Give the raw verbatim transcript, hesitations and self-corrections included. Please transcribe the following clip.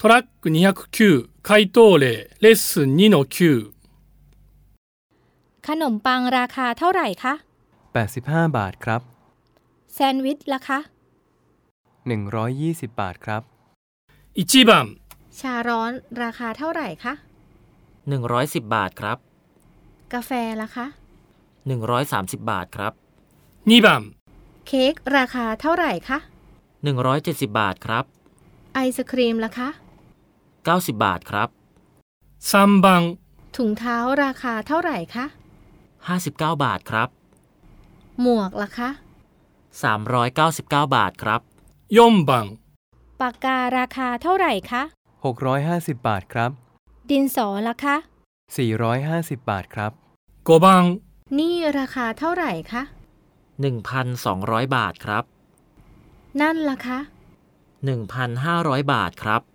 トラックにひゃくきゅう回答例レッスン にのきゅうขนมปังราคาเท่าไหร่คะแปดสิบห้าบาทครับแซนด์วิชล่ะคะหนึ่งร้อยยี่สิบบาทครับいちばんชาร้อนราคาเท่าไหร่คะหนึ่งร้อยสิบบาทครับกาแฟล่ะคะหนึ่งร้อยสามสิบบาทครับにばんเค้กราคาเท่าไหร่คะหนึ่งร้อยเจ็ดสิบบาทครับไอศครีมล่ะคะเก้าสิบบาทครับさんばんถุงเท้าราคาเท่าไหร่คะห้าสิบเก้าบาทครับหมวกล่ะคะสามร้อยเก้าสิบเก้าบาทครับよんばんปากการาคาเท่าไหร่คะหกร้อยห้าสิบบาทครับดินสอล่ะคะสี่ร้อยห้าสิบบาทครับごばんนี่ราคาเท่าไหร่คะหนึ่งพันสองร้อยบาทครับนั่นล่ะคะหนึ่งพันห้าร้อยบาทครับ